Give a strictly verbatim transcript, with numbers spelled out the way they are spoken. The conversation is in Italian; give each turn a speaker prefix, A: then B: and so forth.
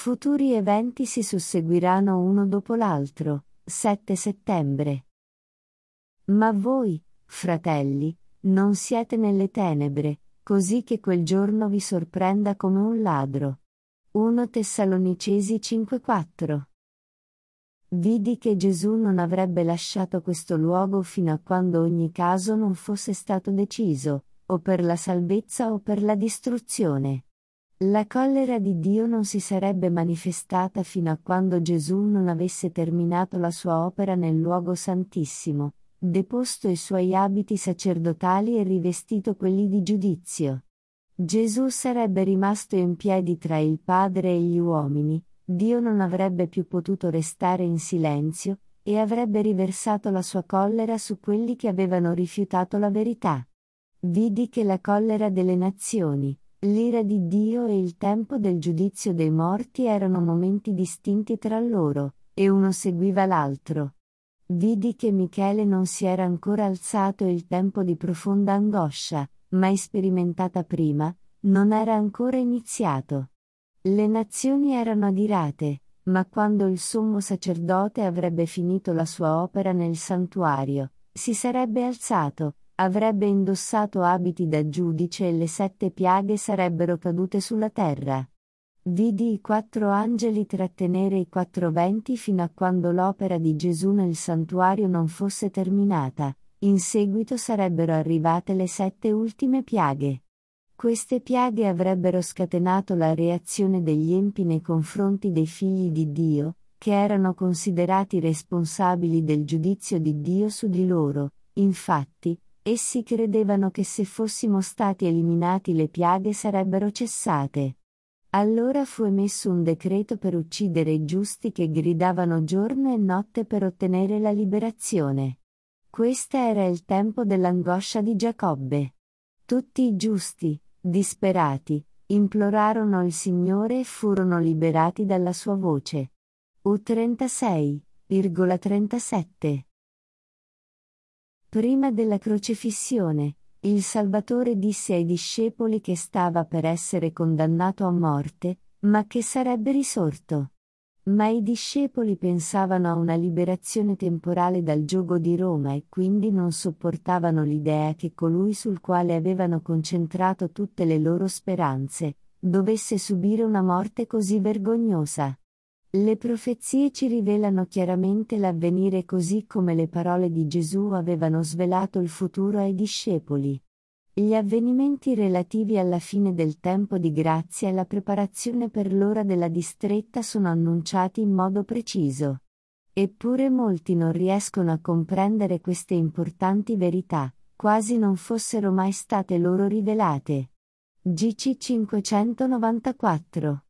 A: Futuri eventi si susseguiranno uno dopo l'altro. sette settembre. Ma voi, fratelli, non siete nelle tenebre, così che quel giorno vi sorprenda come un ladro. primo Tessalonicesi cinque quattro. Vidi che Gesù non avrebbe lasciato questo luogo fino a quando ogni caso non fosse stato deciso, o per la salvezza o per la distruzione. La collera di Dio non si sarebbe manifestata fino a quando Gesù non avesse terminato la sua opera nel luogo santissimo, deposto i suoi abiti sacerdotali e rivestito quelli di giudizio. Gesù sarebbe rimasto in piedi tra il Padre e gli uomini, Dio non avrebbe più potuto restare in silenzio, e avrebbe riversato la sua collera su quelli che avevano rifiutato la verità. Vidi che la collera delle nazioni, l'ira di Dio e il tempo del giudizio dei morti erano momenti distinti tra loro, e uno seguiva l'altro. Vidi che Michele non si era ancora alzato e il tempo di profonda angoscia, mai sperimentata prima, non era ancora iniziato. Le nazioni erano adirate, ma quando il sommo sacerdote avrebbe finito la sua opera nel santuario, si sarebbe alzato, avrebbe indossato abiti da giudice e le sette piaghe sarebbero cadute sulla terra. Vidi i quattro angeli trattenere i quattro venti fino a quando l'opera di Gesù nel santuario non fosse terminata, in seguito sarebbero arrivate le sette ultime piaghe. Queste piaghe avrebbero scatenato la reazione degli empi nei confronti dei figli di Dio, che erano considerati responsabili del giudizio di Dio su di loro. Infatti, essi credevano che se fossimo stati eliminati le piaghe sarebbero cessate. Allora fu emesso un decreto per uccidere i giusti che gridavano giorno e notte per ottenere la liberazione. Questo era il tempo dell'angoscia di Giacobbe. Tutti i giusti, disperati, implorarono il Signore e furono liberati dalla sua voce. U trentasei trentasette. Prima della crocifissione, il Salvatore disse ai discepoli che stava per essere condannato a morte, ma che sarebbe risorto. Ma i discepoli pensavano a una liberazione temporale dal giogo di Roma e quindi non sopportavano l'idea che colui sul quale avevano concentrato tutte le loro speranze, dovesse subire una morte così vergognosa. Le profezie ci rivelano chiaramente l'avvenire così come le parole di Gesù avevano svelato il futuro ai discepoli. Gli avvenimenti relativi alla fine del tempo di grazia e la preparazione per l'ora della distretta sono annunciati in modo preciso. Eppure molti non riescono a comprendere queste importanti verità, quasi non fossero mai state loro rivelate. G C cinquecentonovantaquattro